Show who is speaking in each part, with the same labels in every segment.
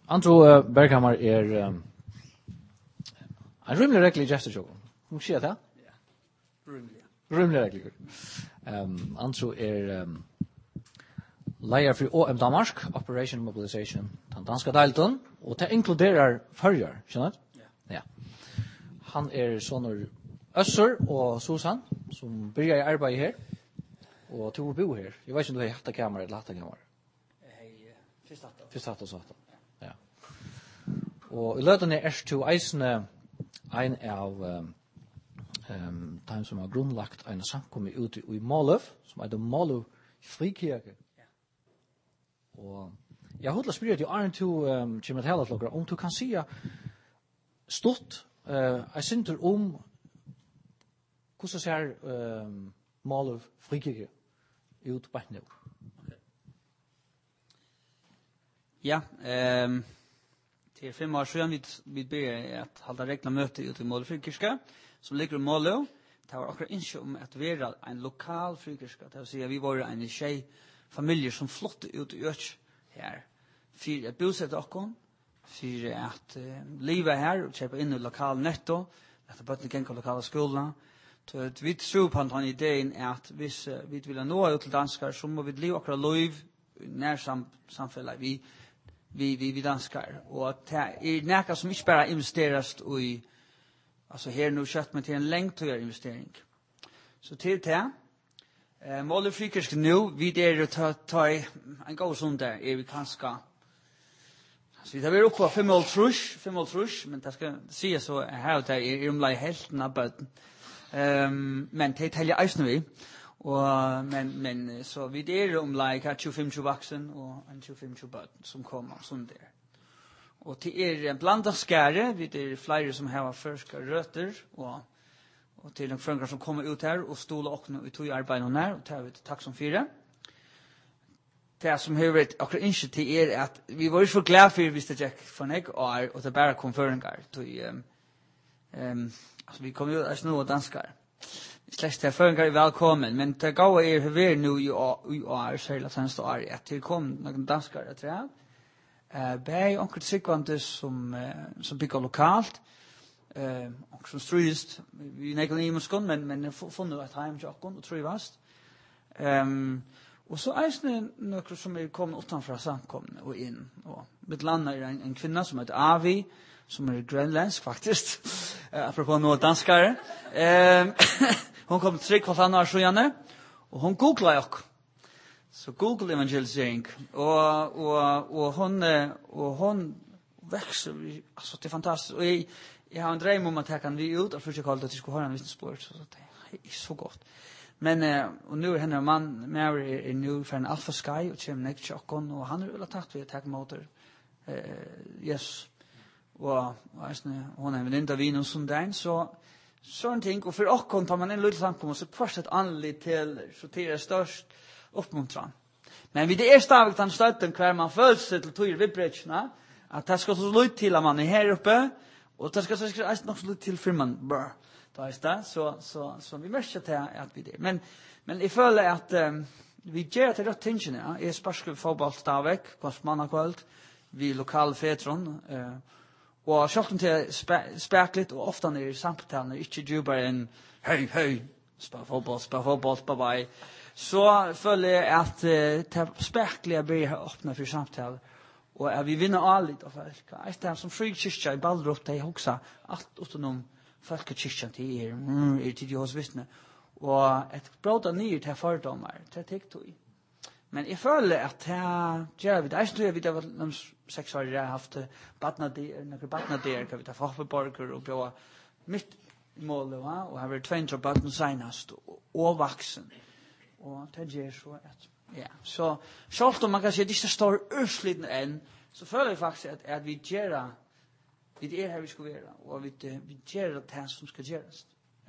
Speaker 1: Andro Berghammar en rymlig reglig gestur. Hon säger det?
Speaker 2: Ja. Rymlig.
Speaker 1: Rymlig reglig. Andro leier for OM Danmark, Operation Mobilization, den danska delton, og det inkluderar Førjar, skjønner du? Ja. Han sånner Øssur og Susan, som börjar i arbeid her, og to bo her. Jeg vet ikke om du har hatt kamera eller hatt kamera. Først hatt og sånt. Ja. Og I løtene to eisene en av de som har grunnlagt en samkommet ute I Måløv, som heter Måløv Frikirke. Og jeg har hodlet spyrir til Arne to kommer til hele flokker, om du kan si stått jeg synder om hvordan ser Måløv Frikirke ut på nå.
Speaker 2: Ja, til 5 år siden vi begynner at halda regla møte ut I Måløv Frikirke, som ligger I Måløv. Det var akkurat ikke om at være en lokal frikirke, det vil si at vi var en tjej familier som flotte ut I Øk her, for at bosette okkon, for at livet her, og kjøpe inn I lokal netto, at bøttene genka lokale skolene. Så vi tror på den ideen at hvis vi vil nå ut til danskar, så må vi leve akkurat liv nær samfunnet vi danskar. Og det nekka som ikke bare investeres I, altså her nå kjøtt, men til en lengtøyere investering. Så til det, Måløv Frikirke nu, vi ta en god stund der, vi kanskje, så vi tar opp på 5,5, men det skal sies så her og der omlag helten av bøten. Men det teller eisen vi, men så vi omlag 25 vaksen og 25 bøten som kommer sånn der. Og til en blandet skære, vi flere som har førske røtter, og til de frønger som kommer ut her og stoler åkne og tog arbeid og nær, og det har vi takk som fire. Det som har vært akkurat ikke til at vi var ikke for glad for hvis det gikk for nek, og det bare kom føringer. Altså vi kom ut nå og danskere. Slett det føringer velkommen, men det gav for vi nå I år, særlig seneste år, at det kom noen danskere etter det. Bæg onker sikvante som bygger lokalt, og som strøyest, vi nekker I muskon, men funnet et heim til okkon, og trøyvast. Og så eisne noen som kommet utanfra samkomne og inn. Og mitt land en kvinna som heter Avi, som grønlandsk faktisk, apropos noe danskare. Hun kom til 3,5 år siden, og hun googlet okk. Så Google evangelisering og hon växer alltså det är fantastiskt och jag har en dröm om att jag kan vi ut och försöka hålla att jag ska höra en vittnesbörd så det är så gott. Men och nu hennes man Mary är nu för en Alpha Sky och kommer nästa chokon och han vill ha tagit vi attack motor. Yes. Och hon är väl inte vin och sånt så sån ting och för och tar man en liten samkom och så först ett anligt till så till det störst uppmuntran. Men vid det stavigt han stötten kvar man föds till tog vibratörna att det ska så lite till att man är här uppe och det ska så nog så lite till för man bör. Då är det så vi märker att vi det. Men I följer att vi ger till rätt tingen ja. Är sparsk fotboll stavik på mannakväll vi lokal fetron och självklart till spärkligt och ofta när samtalen är inte ju bara en hej spela fotboll bye. Så följer jag att det spärkliga blir öppna för samtal och vi vinner allt av folk. Det är som frikyrka I Ballerup det också allt utom folkekyrkan till till Jehovas vittne och ett bråda nytt här fördomar det täckte vi. Men I följer att det gör vi det är vi det var 6 år jag haft några badnader kan vi ta Faffelborger och på mitt mål och har varit 200 badnader senast och vuxen. Och det ger så att ja så självt om man kan se det är stor ursliten än så följer jag faktiskt att vi gör det här vi ska göra och vi gör det som ska göras. Ja.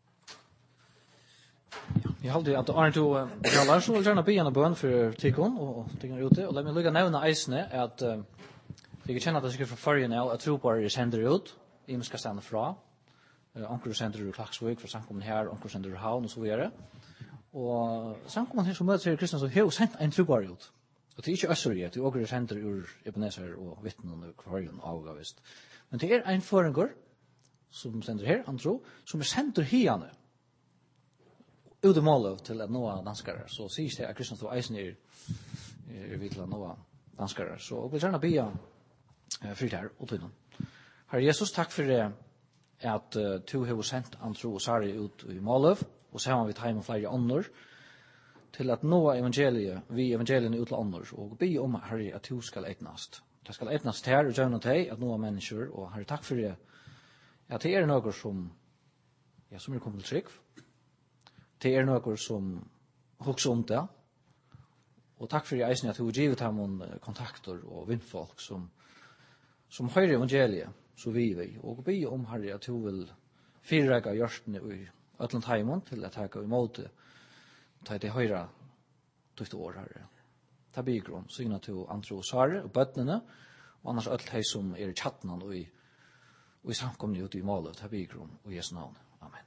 Speaker 1: Jag håller att Arne to kallar så gärna be en bön för tikon och tingar ute och låt mig lägga nämna isne att jag känner att det ska för förra nu att tro på det sänder ut I ska stanna fra onkel sänder ut Klaxvik för samkommen här onkel sänder ut Havn och så vidare. Och samkommen här som möter Kristus så helt sent en trubar ut. Og det ikke Øsserige, det åker sender ur Ebenezer og vittnen og kvargen avgavist. Men det en føringer som sender her, han tror, som sender hierne ut i målet til at nå danskere. Så sies det at Kristian Eisen vi til at nå danskere. Så jeg vil gjerne be fritt her og til noen. Herre Jesus, takk for det at du har sendt Antro og Sari ut i Måløv, og så har vi tatt med flere ånder, til at nå evangeliet, vi evangeliene ut til ånder, og be om, Herre, at du skal etnast. Det skal etnast her, og gjøre til at nå mennesker, og Herre, takk for det, at det noe som, som kommet til trygg. Det noe som hokser om det, og takk for det, eisen, at du har givet ham noen kontakter og vindfolk som hører evangeliet, så vi, og be om, Herre, at du vil fyrrekke hjørtene i Øtland Heimond til at ta imot det, ta det høyre tøfte år, Herre. Ta bygrom, syna til Antro og Sare og bøttene, og annars alt de som i chatten og i samkomne ute i målet, ta bygrom og i Jesu navn. Amen.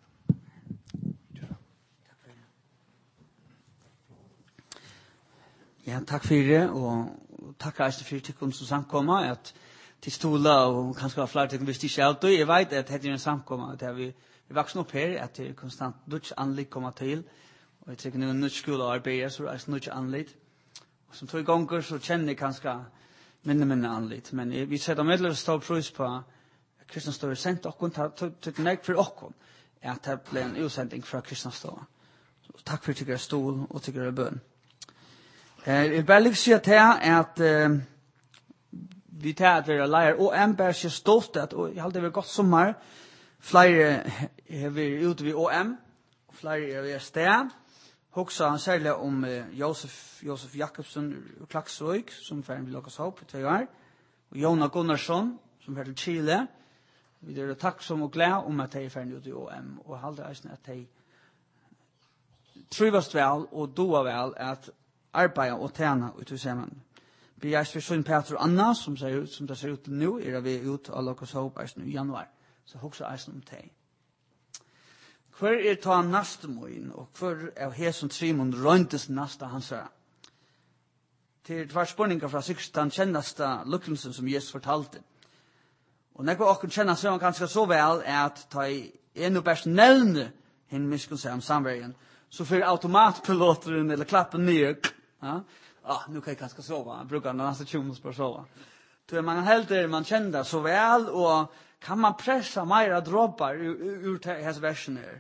Speaker 2: Ja, takk for det, og takk reiste for tikkene som samkommer, at til stola og kanskje har flere tikkene hvis de ikke alltid. Jeg vet at det en samkommer, at vi vokser opp her, at det konstant dutch anlitt kommer til, og jeg tenker noen nytt skole og arbeider, så er det nytt anlitt. Og som 2 ganger så kjenner jeg kanskje minne anlitt, men vi setter medler stor pris på Kristian Støre sendt dere, til nek for dere, at det ble en utsending fra Kristian Støre. Så takk for tykkere stol og tykkere bøn. Jeg vil bare si at vi tar at vi er leier, og en bare ikke stolt at, og jeg halte det var godt sommer, flere har vært ute ved OM, og flere har vært sted. Hoksa særlig om Josef Jakobsen og Klaksvøk, som ferdig vil lukkes opp i 2 år, og Jona Gunnarsson, som er til Chile. Vi er takksom og glad om at de er ferdig ute i OM, og halte at de trivast vel og doa vel at arbeida og tjena ut i sammen. Vi er for Sønn Peter og Anna, som det ser ut til nå, er vi ut av lukkes opp i januar. Så hoksa eisen om teg. Hver ta neste mån, og hver her som Trimond røyntes neste hans her. Til tvær spørninger fra den kjenneste lukkelsen som Jesus fortalte. Og når dere kjenner seg ganske så vel, at ta en og best nevne henne miskunn seg om samvergen, så får automatpiloten eller klappen ned. Ja? Nu kan jeg ganske sove. Jeg bruker nesten 20 minutter på å sove. Så man helder, man kjenner så vel, og kan man pressa mer droppar ur hans versen her.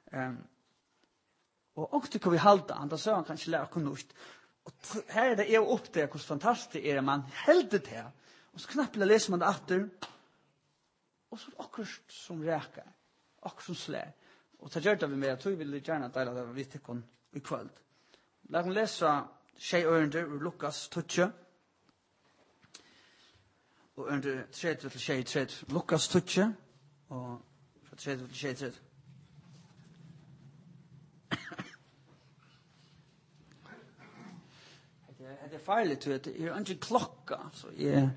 Speaker 2: Og også kan vi halda, han så han kanskje lærer kunnugt. Og her det jo opp det, hvor fantastisk er man helder det, og så knapt leser man det atter, og så akkurat som reker, akkurat som slær. Og så gjør det vi med, jeg tror vi vil gjerne dele det vi tikkene i kveld. La oss lese Tjejørender ur Lukas 12, og under 3-3, Lukas 12, og fra 3-3. Det er farligt, det er ikke klokka, så jeg...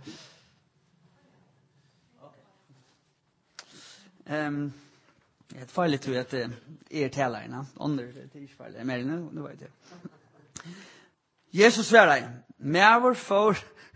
Speaker 2: Det er farligt, at det er talerne, andre, det er ikke farligt, mer enn nå vet jeg. Jesus svarer, Merver for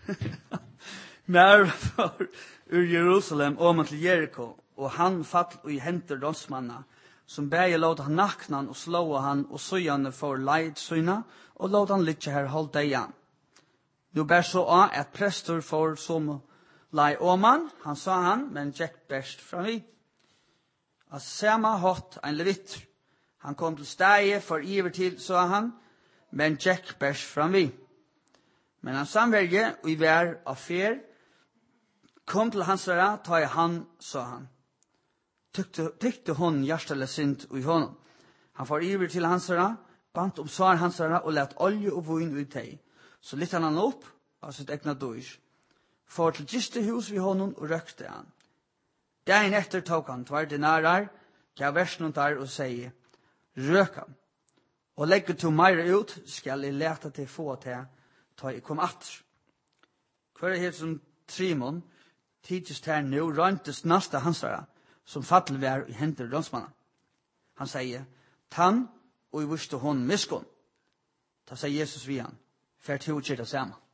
Speaker 2: ur Jerusalem om til Jericho, og han fall i henter donsmanna, som bæger låt han naknan og slå han, og søgjane for leid søyna, og låt han litt her holdt igjen. Nu bær så at prester for som lei åman, han sa han, men Jack best fra vi. Av samme hatt en levitt. Han kom til steget for iver til, sa han, men Jack best fra vi. Men han samverge, og i vær av fer, kom til hans herre, ta i han, sa han. Tykte hon hjertelig sint i honom. Han får iver til hans herre, bant om svar hans herre, og let olje og vin ut teg. Så litt han opp av sitt egna døys. For til gistehus vi honom og røkte han. Dagen etter tok han 2 denarer, gav versen der og sier, røk han. Og legger to meire ut, skal jeg lete til få til, ta jeg kom atter. Hver er helt som Trimon, tidligst her nå, røntes neste hansere, som fattel vær i henter donsmannen. Han sier, tann, og i vurste hon miskunn. Da sier Jesus vi han, for til å gjøre det samme.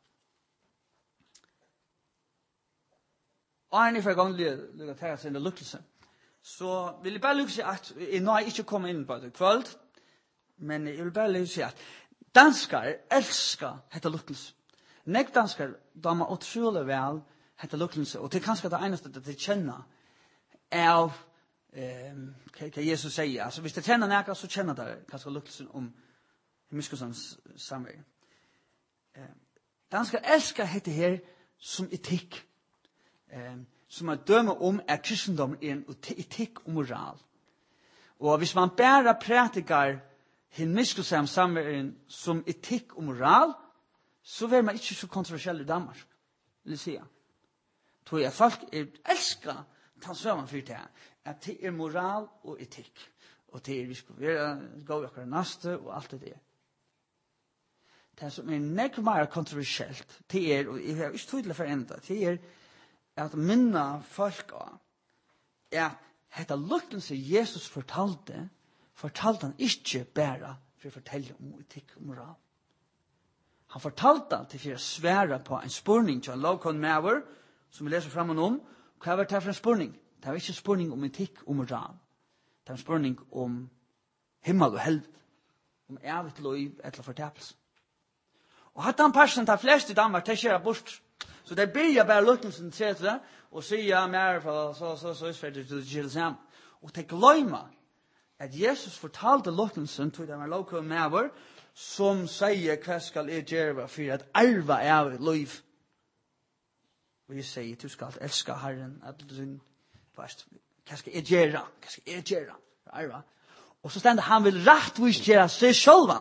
Speaker 2: Arne for gang lukka ta sin lukkelse. Så vil jeg bare lukke si at jeg nå ikke komme inn på det kvöld, men jeg vil bare lukke si at danskar elskar hetta lukkelse. Nek danskar dama utrolig vel hetta lukkelse, og det er kanskje det eneste det kjenner av hva Jesus sier. Altså hvis det kjenner nekka, så kjenner det kanskje lukkelsen om himmelskosans samvær. Danskar elskar hetta her som etikk. Som er døme om at kristendom er en etikk og moral. Og hvis man bare prætikar himmelskosans samvær som etikk og moral, så vil man ikke så kontroversiell i Danmark, vil jeg si. Tror jeg folk elskar ta søvn for det, at det er moral og etikk. Og det er vi skal være gå akkurat neste og alt det. Det som er nekk mer kontroversielt, det er, og jeg har ikke tydelig for enda, det er at minna folk av at dette lukkelse Jesus fortalte han ikke bare for å fortelle om etikk og moral. Han fortalte han til for å svære på en spurning til en lovkon maver, som vi leser frem om. Hva var det for en spurning? Det var ikke en spurning om etikk og moral. Det var en spurning om himmel og helvete, om evigt liv eller fortapelse. Og hatt han personen til flest i Danmark, det skjer bort. Så det blir bare lukkelsen til det, og sier mer for så utferdig til det sammen. Og det glemmer at Jesus fortalte lukkelsen til den lovkon maver, som sier hva skal jeg gjøre for at arva er liv. Og jeg sier, du skal elske Herren, at du vet, hva skal jeg gjøre? Hva skal jeg gjøre? Arva. Og så stender han vil rettvis gjøre seg selv.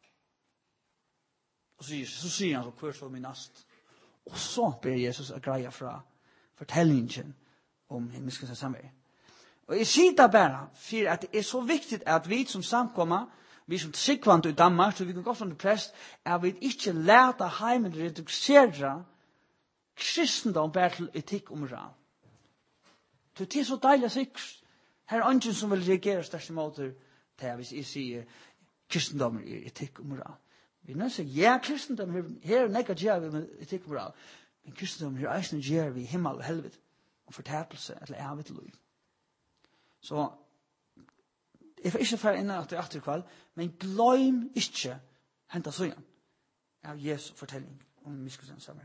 Speaker 2: Og så sier han så, hver så min nast. Og så ber Jesus å greie fra fortellingen om himmelskens samvær. Og jeg sier det bare, for at det er så viktig at vi som samkommer, vi som sikvant i Danmark, så vi kan gå som prest, at vi ikke lærte heimen redukere kristendom bare til etikk og moral. Det er så deilig sikkert. Her er ingen som vil reagere største måter til hvis jeg sier kristendom er etikk og moral. Vi nødt til å si, ja, kristendom her er nekka gjør vi med etikk og moral, men kristendom her eisende gjør vi himmel og helvete og fortapelse eller evigt liv. Så jeg får ikke fære innan at det er etterkvall, men gløym ikke hentet søgn av Jesu fortelling om miskunnens samvær.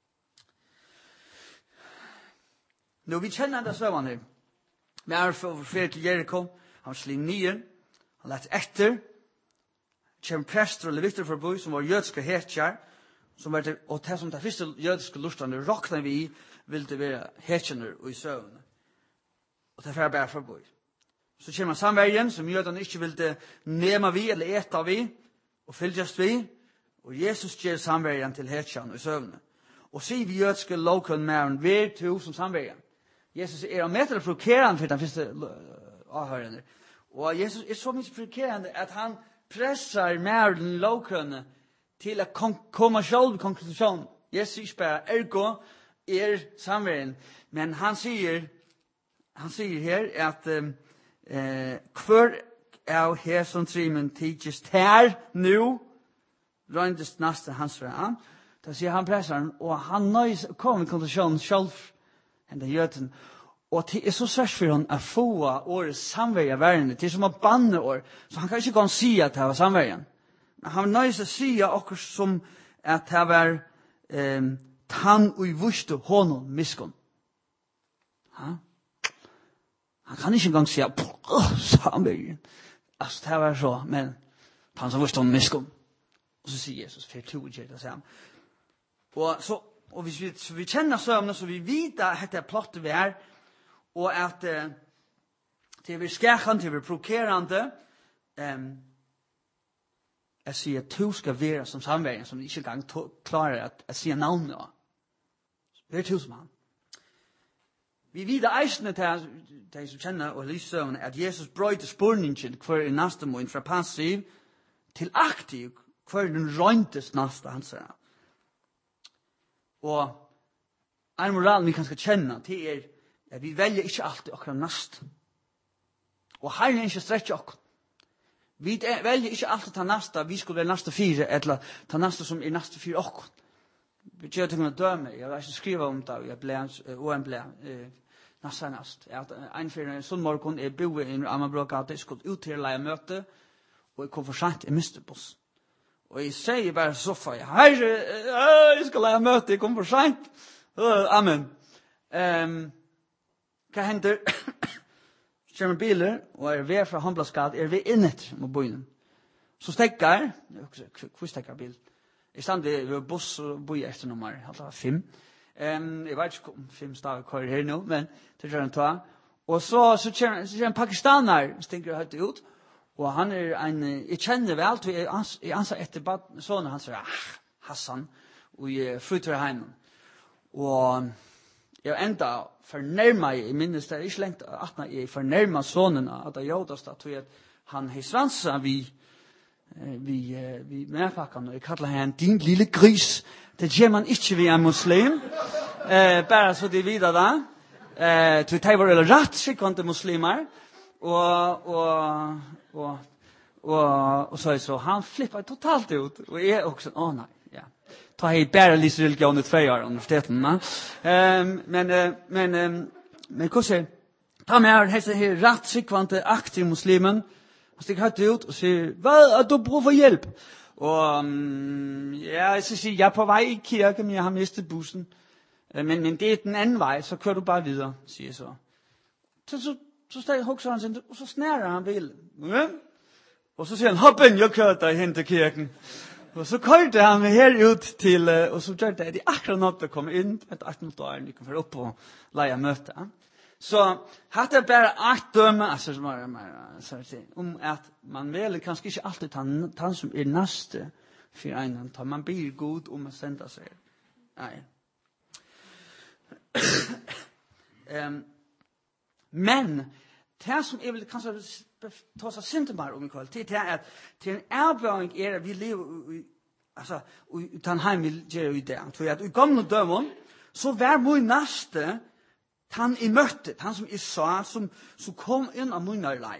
Speaker 2: Nå, vi kjenner det søvn her. Vi er ferdig til Jericho, han slim nyer, han lett etter, kjem prester og leviter forbi, som var jødiske hetjar, og det som de første jødiske lustene råkna vi i, ville være hetjene og i søvn. Og det er bare forbi. Så kommer samvergen, som jødene ikke ville nema vi, eller eta vi, og fylgjast vi, og Jesus gjør samvergen til hetjene og i søvn. Og sier vi jødiske lovkønn med vi er to som samvergen. Jesus er å møte provokerende for den første avhørende. Og Jesus er så mye provokerende at han pressar mer den lovkønne til å komme selv til konklusjonen. Jesus ikke bare ergo er samverden, men han sier her at hver av her som trimen tidsjes her nå røyndest neste hans fra. Da sier han pressar han, og han nøys kom i konklusjonen selv enn det gjøten. Og det er så svært for han å få årets samverja verden. Det er som å banne år. Så han kan ikke gå og si at det var samverjan. Men han nøys å si akkurat som at det var tann og i vuste hånden miskon. Han kan ikke engang si at samverjan. Altså det var så, men tann som vuste hånden miskon. Og så sier Jesus, for to gjør det samme. Og hvis vi kjenner søvnene, så vi vet at dette plottet vi er, og at det er skærkende, det er provokerende, jeg sier at du skal være som samverden, som ikke engang klarer å si navnet av. Det er du som han. Vi vet eisende til de som kjenner og lyser søvnene, at Jesus brøyte spurningen hver i neste måned fra passiv til aktiv, hver den røyntes neste hans her. Og en moral vi kan skal kjenne til at vi velger ikke alltid akkurat nast. Og Herren ikke strekker akkurat. Vi velger ikke alltid ta nasta, vi skulle være nasta fire, eller ta nasta som er nasta fire akkurat. vi gjør til å døme, jeg har ikke skrivet om det, jeg ble, og en ble, næstenast. En for en sånn morgen, jeg bor i Amabrågata, jeg skulle ut til å leie møte, og jeg kom for sent, jeg mistet buss. Og jeg sier bare soffa, herre, jeg skal leie møte, jeg kom for sent. Amen. Hva hender? Kjører biler, og ved fra Håndbladsgata, vi innet mot byen. Så stekker, hvor stekker bil? Jeg stand ved buss og boi efter nummer, altså 5. Jeg vet ikke om 5 stav kører her nå, men det tror jeg ta. Og så kjører en pakistaner, stinker høyt ut, og han en, jeg kjenner vel, jeg anser etter sånne, han sier, Hassan, og jeg flytter hjemme. Og jeg enda fornærmer, jeg minnes det, ikke lengt at jeg fornærmer sånne, at jeg gjør det, at han har svanset vi medpakken, og jeg kallar han din lille gris. Det gjør man ikke ved en muslim, bare så de videre da. Det var rett skikkvante muslimer, og så han flippar totalt ut, og jeg også, nei, ja. Ta hei bare lyst religion i 2 år universiteten, men hvordan ta med her rett skikkvante aktiv muslimen, han stikker høyt ut og sier, hva er du brug for hjelp? Og ja, jeg sier, jeg er på vei i kirke, men jeg har mistet bussen. Men det er den anden vej, så kører du bare videre, siger så. Så steg hugser han sin, og så snærer han bilen. Og så siger han, hop ind, jeg kører dig hen til kirken. Og så kørte han med her ud til, og så gjør det, at de akkurat nok der kom ind, et 18 år, de kan få op og lege møte. Så hatt det bare et dømme, altså, om at man vel kanskje ikke alltid han som næste for en, man blir god om å sende seg. Nei. Men det som jeg vil kanskje ta seg sintemar om i kvalitet, det er at til en avbøring at vi lever altså, i Tannheim vi gjør i det. For at i gamle dømen, så var mye næste han i møtte, han som jeg sa, som kom inn av munnarlei.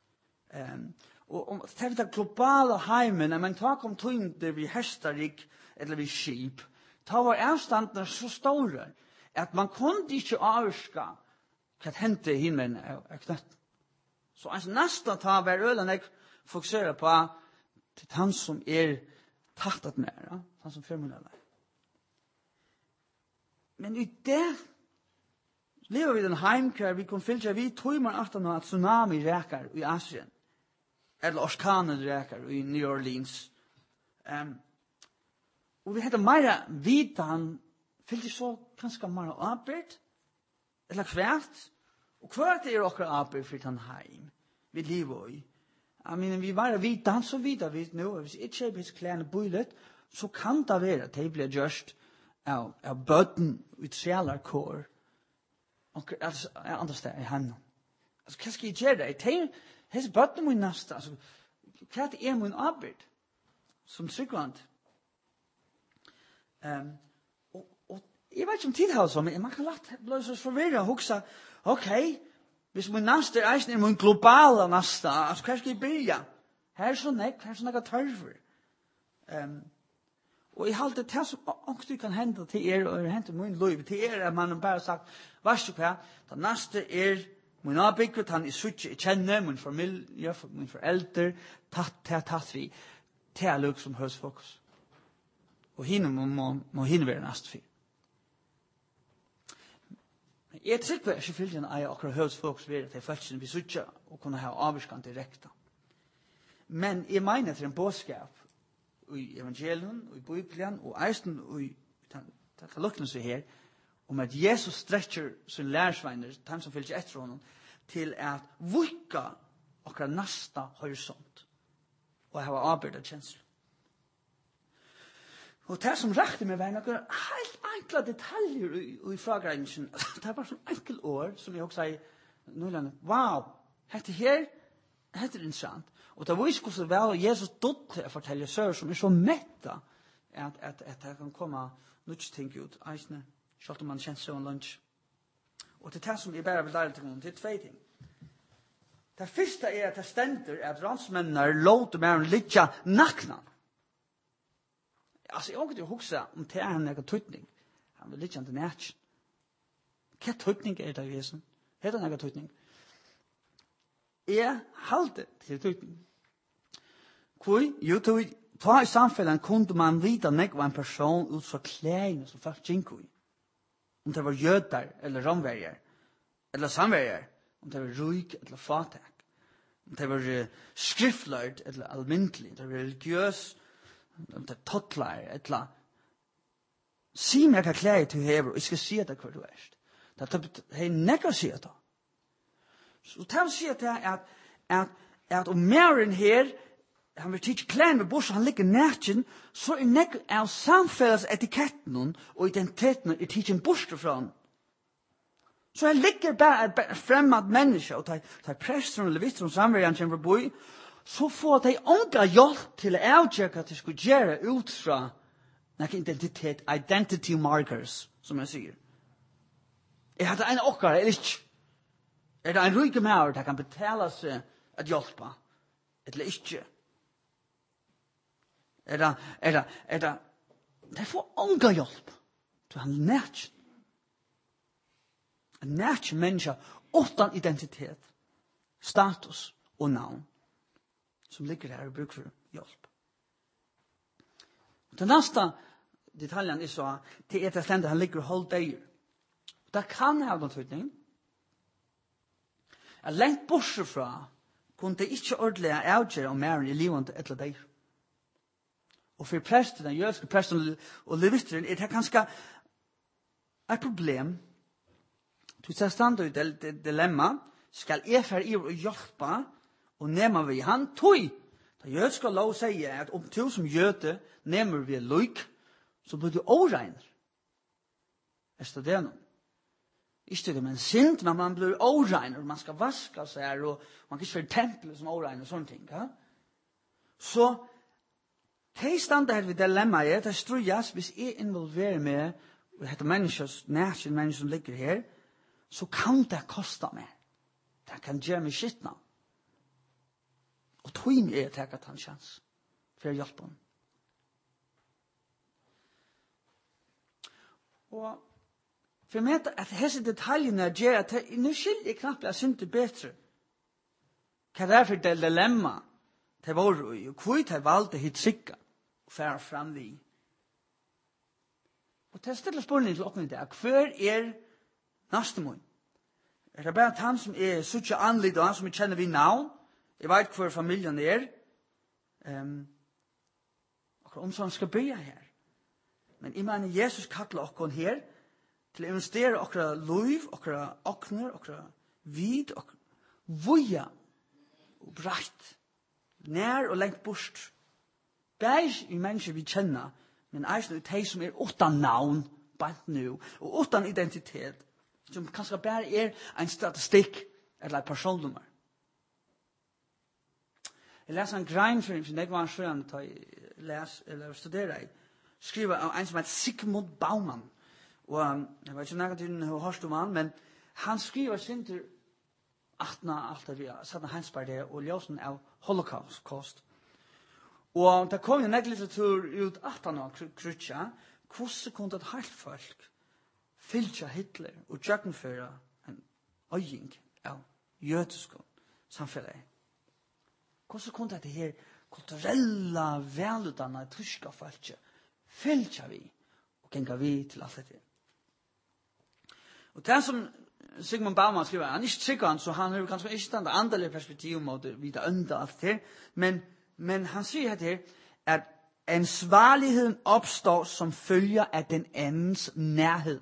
Speaker 2: Og det er det globale heimen, men takk om tøyen det vi hestarik, eller vi skip, ta var avstandene så store, at man kunne ikke avska hva hendte i himmelen er knøtt. Så altså nesten ta hver ølen jeg fokuserer på til han som tattet med, han som fører munnarlei. Men i det lever vi den heimkær, vi kan filtre, vi tøymer at noe tsunami reker i Asien, eller orkanen reker i New Orleans. Og vi heter mer vidan, filtre så kanskje mer arbeid, eller kvært, og kvært okker arbeid for den heim, vi lever i. Jeg mener, vi bare vidan, så vidar vi nå, hvis ikke kjøper hos klærne bøylet, så kan det være at det blir gjørst av bøtten ut sjalarkår, och alltså andra ställen i handen. Alltså vad ska jag göra? Jag tänker his button min nästa. Alltså vad är min arbete som tryggvant. Och jag vet inte om tid har så men man kan lätt bli så förvirrad och huxa okej, hvis min nästa är min globala nästa. Alltså vad ska jag börja? Här så några törver. Og jeg halte det som ångst kan hende til og hente min liv til at man bare sagt, vet du hva, det neste min avbygget, han suttje, jeg kjenner min familie, min foreldre, tatt vi, til luk som høres fokus. Og henne må henne være neste fyr. Jeg trykker ikke fylden av akkurat høres fokus være til følelsen vi suttje og kunne ha avbygget direkte. Men jeg mener til en bådskap, i evangelium, i Bibelen, og eisen, og i lukkene seg her, om at Jesus stretcher sin lærersveiner, dem som fylger etter honom, til at vukka akkurat næsta horisont, og ha arbeidet kjensler. Og det som rakte med veien, akkurat helt enkla detaljer i fragreningen, det er bare sånn enkel år, som jeg også sier, wow, dette her, dette interessant. Og det viser hvordan vel Jesus dødte å fortelle sør som så metta at det kan komme noe ting ut, eisne, selv om man kjenner seg om lunsj. Og det er det som jeg bare vil lære til noen, det 2 ting. Det første at det stender at ransmennene låter med en litt nakna. altså, jeg kan jo huske om det han en tøytning. Han vil ikke til nætjen. Hva tøytning det i vesen? Er det en tøytning? Jeg halte til tøytning. Hvor? Jo, ta i samfunnet kunne man vite nek var en person ut fra klærne som folk gikk i. Om det var jøder eller romverger, eller samverger, om det var ryk eller fatak, om det var skriftlærd eller almindelig, om det var religiøs, om det var tottlar, eller si meg hva klær du hever, og jeg skal si det hva du er. Det er nekka å si det. Så det vil si at om mer enn her, han vil tidsje klær med bors, han ligger nætjen, så er nekka av samfellets etiketten og identiteten er tidsje en bors fra han. Så han ligger bare et fremmed menneske, og tar prester og leviter og samverjan kommer på, så får de unga hjelp til å avgjøre hva de skulle gjøre ut fra noen identitet, identity markers, som jeg sier. Er det en okkar, eller ikke? Er det en rike maur, der kan betale seg at hjelpe, eller ikke? De får unga hjelp til han nætjen. En nætjen menneske utan identitet, status og navn, som ligger her og bruker hjelp. Den neste detaljen er så, det er det stendet han ligger og holder deg. Det kan ha noen tydning. Jeg lengt bortsett fra, kunne det ikke ordentlig avgjøre om mer i livet etter deg. Og for presten, den jødiske presten og leviteren, er det kanskje et problem. Du ser stand i dilemma, skal jeg for i å hjelpe og nemme vi han tog. Da jødiske lov sier at om du som jøde nemmer vi løyk, så blir du åregner. Er det noe? Ikke det med en synd, men man blir åregner, man skal vaske seg, og man kan ikke være tempel som åregner, sånne ting. Ja? Så, de standa her ved dilemmaet, det strujas, hvis jeg involverer meg, og dette menneskers, næsjen mennesker som ligger her, så kan det kosta meg. Det kan gjøre meg skittna. Og tog meg er taket hans sjans, for å hjelpe ham. Og for meg at disse detaljene gjør at nå skiljer jeg knapt jeg synes det bedre. Hva det for det dilemma til vår og hvor de valgte hit sikka og fære fram vi. Og til å stille spørsmål til åpne i dag, hver neste mån? Er det bare han som er suttje anledd og han som kjenner vi navn? Jeg vet hver familien er. Og om sånn skal bygge her. Men jeg mener Jesus kattler okkon her til å investere okra liv, okra okner, okra vid, okra vuja og breit, nær og lengt bort. Beis i mennesker vi kjenner, men eisen er de som er utan navn, bant nu, og utan identitet, som kanskje bare er en statistikk eller en personnummer. Jeg leser en grein for jeg var en sjøen til å lese eller studere i, skriver av en som heter Sigmund Baumann. Og jeg vet ikke om jeg har hørt om han, men han skriver sin til 18 vi har satt en hensbar det, og løsen av holocaust. Og det kom jo nekk litteratur ut 18 år, krutja, hvordan kunne et helt folk fylte Hitler og tjøkkenføre en øying av jødisk samfunnet. Hvordan kunne det her kulturelle, velutdannede tyske folket fylte vi og genga vi til alt dette. Og det som Sigmund Baumann skriver, han er ikke sikker, så han har kanskje ikke den andre perspektiv mot vite under alt det, men han sier her at ansvarligheden opstår som følger af den andens nærhed.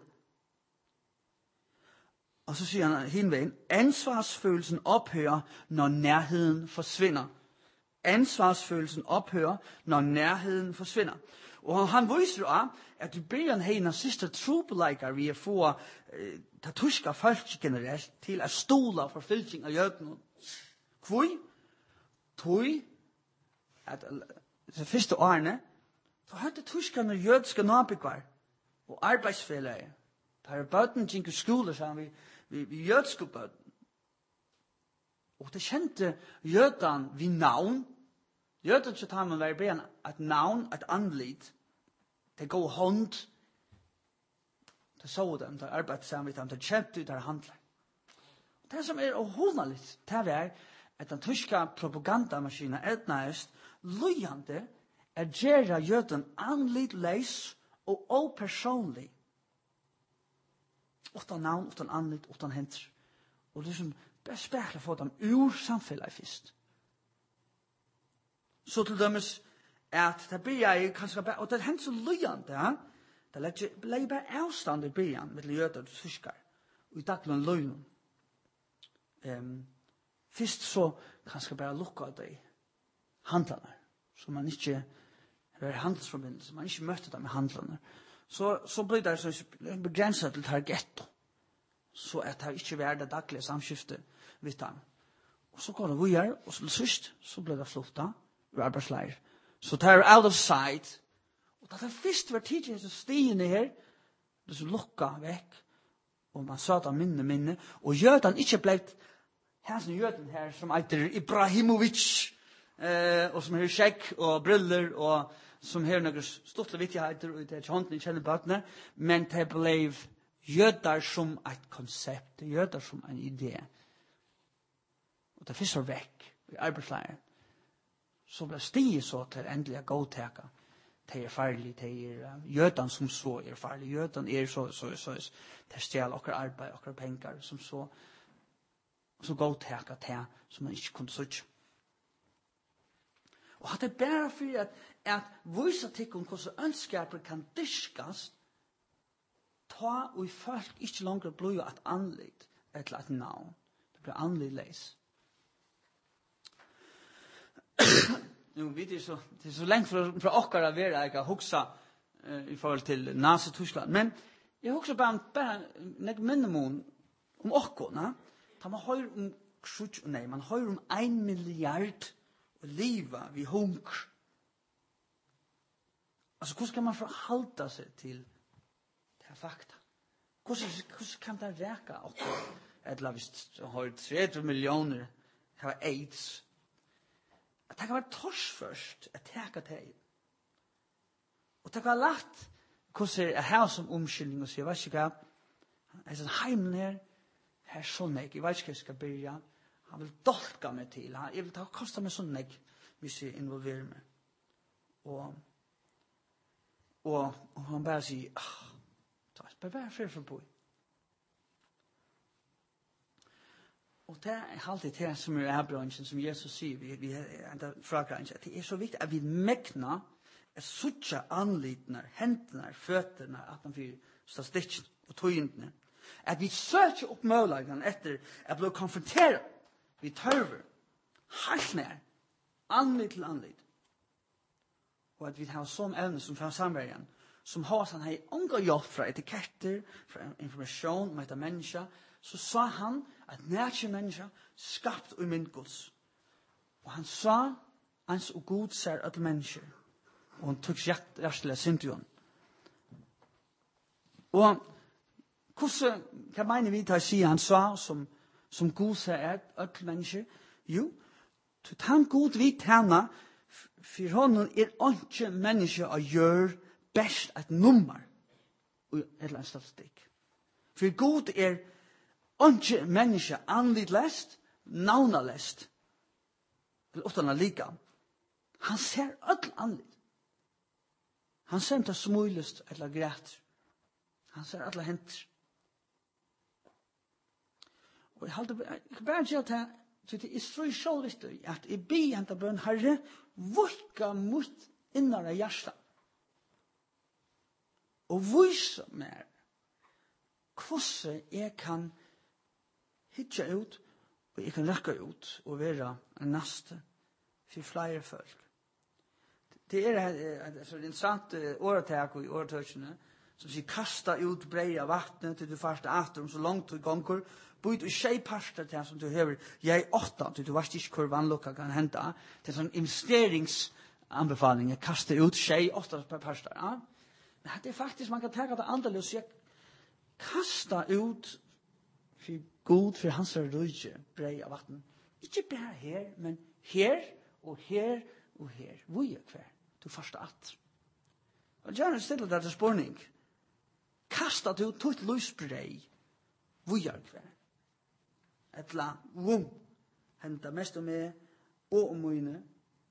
Speaker 2: Og så siger han henvejen, ansvarsfølelsen ophører, når nærheden forsvinder. Ansvarsfølelsen ophører, når nærheden forsvinder. Og han viser af, at du beder en af sidste trobeleikere vi få der tyske folk generelt til at stole for fylking af jøden. Hvor? Tog at de første årene, så hadde tyskerne jødiske nabygvar og arbeidsfælger. Der er bøten til en skole sammen vi jødiske bøten. Og det kjente jøden vi navn. Jøden så tar man være bedre et navn, et anlid. Det går hånd. Det så dem, det arbeidet sammen med dem, det kjent ut der handler. Det som ohåndelig, det at den tyska propagandamaskinen etnaest løyande gjerra jøden anlit leis og opersonlig. Utan navn, utan anlit, utan henter. Og liksom spekla få dem ur samfellet først. Så til dømes at det blir jeg kanskje bare, og det hender så løyande, ja? Det legger bare avstand i byen med jøder og tyskar. Og i daglen løgnen. Først så kanskje bare lukka de handlerne. Så man ikke har handelsforbindelse. Man ikke møter dem med handlerne. Så blir det så begrenset til targetto. Så at det ikke vil det daglige samskiftet ved dem. Og så går det videre, og så sist så blir det flutta i arbeidsleir. Så det er out of sight. Og da det først var tidlig så stigende her, det så lukka vekk, og man sa det minne, og jøden ikke ble Hansen jøden her som heter Ibrahimovic, og som har skjegg og briller, og som har noen stortle vittigheter, og det er ikke hånden i kjennebøtene, men det ble jøder som et konsept, jøder som en idé. Og det først var vekk i arbeidsleiren. Så ble stiget så til endelig å godteke. Det er farlig, det er jøden som så er farlig, jøden er så, det stjæler okker arbeid, okker penger, som så godteke det som man ikke kunne søke. Og det er bare for at vise til hvordan ønskaper kan diskes, ta og folk ikke langer blir et anlitt, eller et navn. Det blir anlitt leis. Nu vet det är så länge för okkar att vara jag huxa i forhold till Nazi-Tyskland. Men jag huxar bara minimum om okkorna. Ta man hör man hör om 1 milliard liva vid hunger. Alltså hur ska man förhålla sig till det här fakta? Hur kan det räcka okkar? Eller visst har 3 miljoner har AIDS. At det kan være tors først, at teka det. Og det kan være lagt, hvordan jeg har som omskyldning og sier, vet ikke hva, jeg er sånn heimen her sånn jeg vet ikke hva jeg skal begynne, han vil dolka meg til, jeg vil ta kosta meg sånn jeg, hvis jeg involverer meg. Og han bare sier, bare vær fri for boi. Og det er alltid det som er bransjen, som Jesus sier, vi er fra bransjen, at det er så viktig at vi megna at suttja anlitene, hendene, føttene, at man får statistikken og tøyentene. At vi søker opp mulighetene etter at bli konfronteret. Vi tørver, helt nær, anlit til anlit. Og at vi har sånn evne som fra samverden, som har sånn her unga jobb fra etiketter, fra informasjon om etter mennesker, så sa han at nærkje mennesker skapt og myndgods. Og han sa hans og god ser at mennesker. Og han tok hjertelig syntion. Og hva mener vi til å si han sa som god ser at mennesker? Jo, til han god vidt henne, for honom ikke mennesker å gjøre best et nummer i et eller annet statistikk. For god ikke menneske anlitt lest, navna lest. Utan å lika. Han ser ødel anlitt. Han ser ikke smulest eller græt. Han ser ødel henter. Og jeg kan bare si at det er så sjålviktig at jeg be henta bøn Herre, vukka mot innare hjärsta. Og vise meg hvordan jeg kan hitja ut, og jeg kan rekka ut og være en neste for flere folk. Det er et interessant åretak i åretøkene som sier kasta ut brei av vattnet til du første atom så langt du gonger, bøyd og tjei parster til som du hever jeg 8 til du varst ikke hvor vannlokka kan henta til sånn investeringsanbefaling kasta ut tjei 8 parster. Ja? Men det er faktisk, man kan teka det annerledes, jeg kasta ut for god for hans røyge brei av vatten. Ikke bare her, men her og her og her. Hvor er hver? Du første at. Og gjerne stille det til spørning. Kastet du tutt lysbrei, vujar hver. Etla, henta mest om meg, og om mine.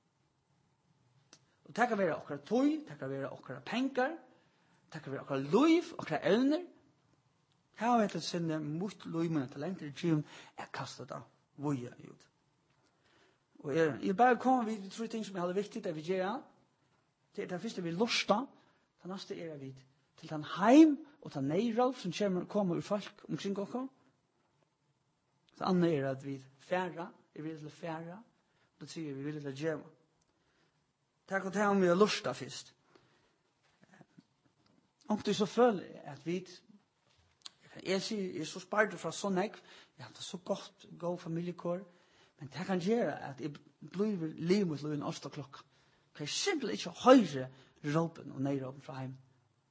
Speaker 2: Og det kan være okkara tøy, det kan være okkara pengar, det kan være okkara liv, okkara evner. Her har jeg til sinne mot løymene til lengre gym, jeg kastet da, vujar ut. Og jeg bare kommer vid de 3 ting som jeg hadde viktig at vi gjør. Det første vi lusta, det neste vi til den heim og den neiralf som kommer ur folk omkring oss. Det andre at vi færre, vi vil til færre, det tredje vi vil til gjøre. Takk og om vi har lusta først. Om du så føler at vi jeg sier, så spart fra sånn jeg har det så godt, god familiekår, men det kan gjøre at jeg blir liv mot løyen 8 klokka. Kan jeg simpelthen ikke høre råpen og neiråpen fra hjem.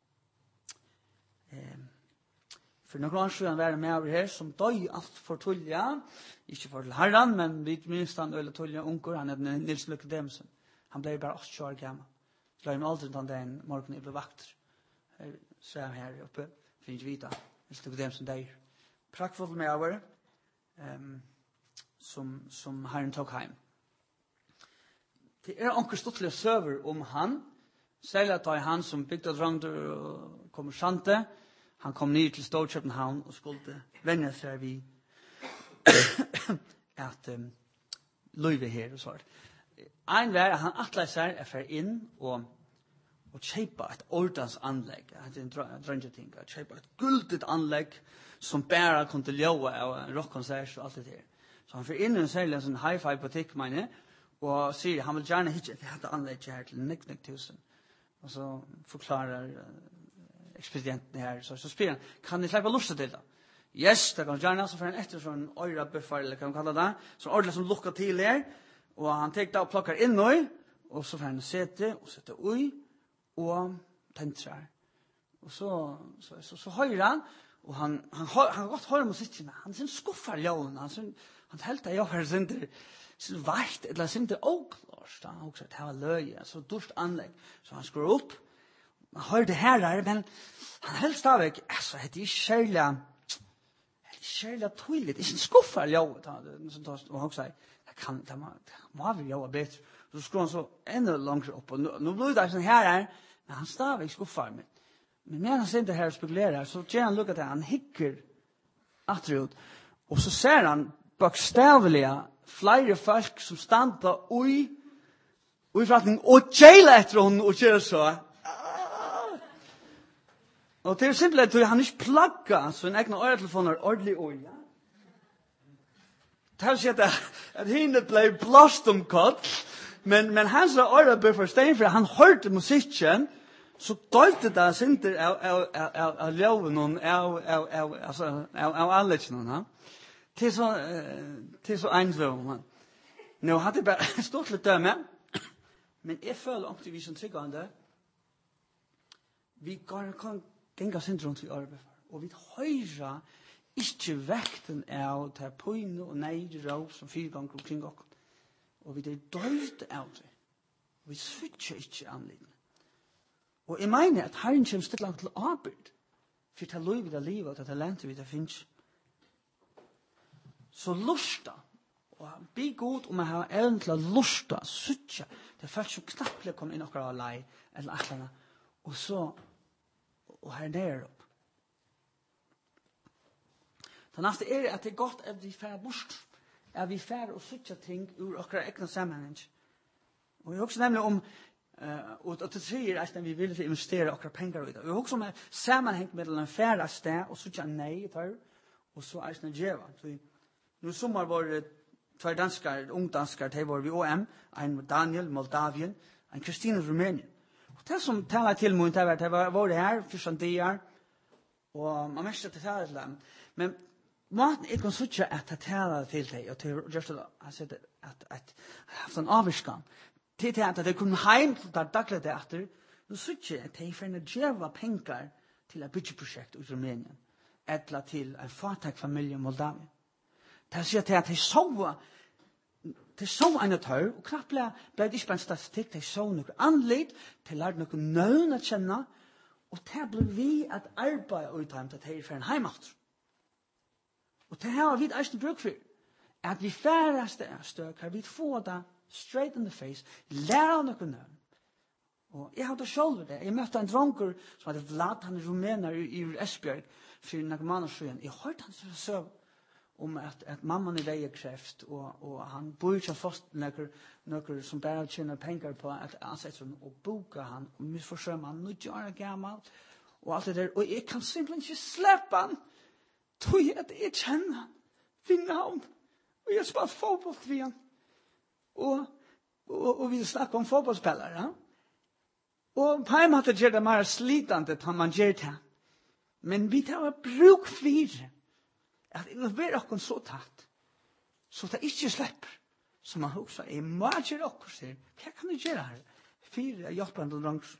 Speaker 2: For noen ganger skulle han være med over her som døg alt for tullja, ikke for til herren, men vi minst han øyla tullja unger, han er Nils Lykke Demsen. Han ble bare 8 år gammel. Så la jeg meg aldri den dagen morgenen jeg ble vakter. Så er jeg her oppe, for ikke vite. Nils Lykke Demsen der. Prakkfullt med over, som herren tok heim. Det onker stuttlige søver om han, særlig at det han som bygde drangter og kommer sjante, han kom ned til Storkjøpenhavn og skulle venne seg vi at løyve her og sånt. En vær han atlet seg for inn og kjøpe et ordens anlegg, det er en drangting, kjøpe et guldet anlegg som bare kunne ljøve av rockkonsert og alt det der. Så han får inn en særlig en sånn hi-fi butikk, mener jeg, og sier han vil gjerne ikke dette anlegget her til 19.000. Og så forklarer ekspedienten her, så spør han, kan jeg slippe lusta til det? Yes, det kan gjerne, så får han etter sånn øyra buffer, eller kan man kalle det, sånn ordentlig som lukker til her, og han tek det og plukker inn nøy, og så får han sette, og sette ui, og tentrar. Og så høyrer han, og han godt høyre musikken, han sin skuffar ljøen, han helt det gjør sin vart, eller sin det åklåst, han også det var løye, så dørst anlegg, så han skrur opp, han hører det her, men han helst av ikke, altså, det er kjærlig tydelig, det er ikke skuffar ljøen, og han også det må vi gjøre bedre, så skrur han så enda langt opp, og nå blir det sånn her, men han stav ikke skuffar, men når han sitter her og spekulerer, så gjør han lukket til, han hikker atterut, og så ser han bokstavlige flere folk som standa ui forretning og kjeile etter henne og kjøre så. Og det er simpelthen at han ikke plagga så en egen øretelefoner ordentlig ui. Det er ikke at henne ble blåst kott, men hans øret ble forstein for han hørte musikken, så dølte det sinter av loven av anleggene. Det er så ensam, man. Nå hadde jeg bare stått litt dømme, men jeg føler om vi som tryggende, vi kan genga sin rundt i arbeid, og vi høyrer ikke vekten av det pøyne og neide råd som 4 ganger omkring oss, og vi er døyde av det, vi switcher ikke anledning. Og jeg mener at Herren kommer stille til arbeid, for det er lov i det livet, og det er talentet vi det finnes. Så lusta, og be god om å ha evnen til å lusta, suttja, det er folk som knapt kommer inn akkurat av lei, eller atlerne, og så, og her der opp. Det neste at det er godt at vi færre bort, at vi færre og suttja ting ur akkurat egna sammenheng. Og jeg husker nemlig om, og det sier at vi vil investere akkurat penger i det. Jeg husker om sammenheng med den færre sted, og suttja nei, og så er det djeva. Nu sommar var det 2 danskar, ungdanskar, de var vi OM, en Daniel, Moldavien, en Kristina, Rumänien. Og det som talar til mig, det var det her, fyrstandier, og man mest det talar til dem. Men maten er kan suttje at det talar til deg, og til just at jeg har haft en avvirskan, til at det kunne heim til det daglig det etter, nu suttje at jeg finner djeva pengar til et byggeprosjekt i Rumänien, etla til en fatak familie i Moldavien. Det sier til at de sova til så en tør, og knapt ble det ikke bare en statistikk, til så noe anlitt, til lærte noe nøvn å kjenne, og til ble vi at arbeide uthjem til det for en heimat. Og til her har vi et eisen bruk for, at vi færreste støk, har vi få det straight in the face, lære noe nøvn. Og jeg hadde selv det. Jeg møtte en dronker som hadde Vlad, han rumener i Esbjerg, for noen måneder siden. Jeg hørte han søv om at mamman er veikreft, og han bor ikke fast noen som bare tjener penger på at ansetter han og boka han, og misforsømmer han, 90 år gammel, og alt det der. Og jeg kan simpelthen ikke slippe han, tog at jeg kjenner han, finner han, og jeg spiller fotball til han. Og vi snakker om fotballspillere, ja. Og på en måte gjør det mer slitende at man gjør det. Men vi tar bruk for at det blir akkurat så tatt, så det ikke slipper. Så man også, jeg må gjøre akkurat sier, hva kan du gjøre her? 4 hjelpende langs.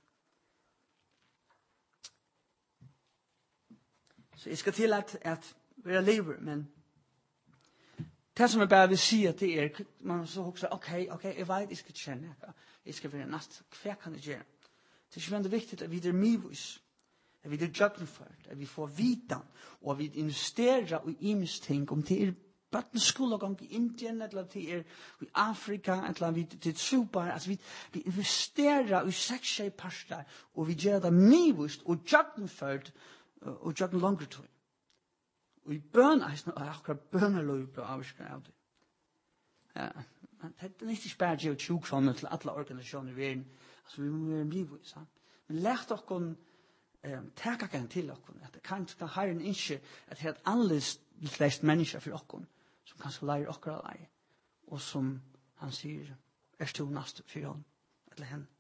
Speaker 2: Så jeg skal til at være lever, men det som jeg bare vil si at det man så også, ok, jeg vet jeg skal kjenne, jeg skal være næst, hva kan jeg gjøre? Det er ikke veldig viktig at vi er mivus, at vi er jøgneført, at vi får vidan, og at vi investerer i imens ting, om det barneskolegang i Indien, eller det i Afrika, eller det er super, altså vi investerer i 6 parter, og vi gjør det mivus, og jøgneført, og jøgn langer tog. Og i bøn, akkurat bønnerløy på avskrevet av det. Ja, det er ikke bare å gjøre 20 kroner til alle organisasjoner i verden, altså vi må være mivus, men lært dere teka kan til okkur, at det kan herren ikke at det er et annerledes flest mennesker for okkur, som kanskje lærer okkur å leie, og som han sier, er stå nast for henne, eller henne.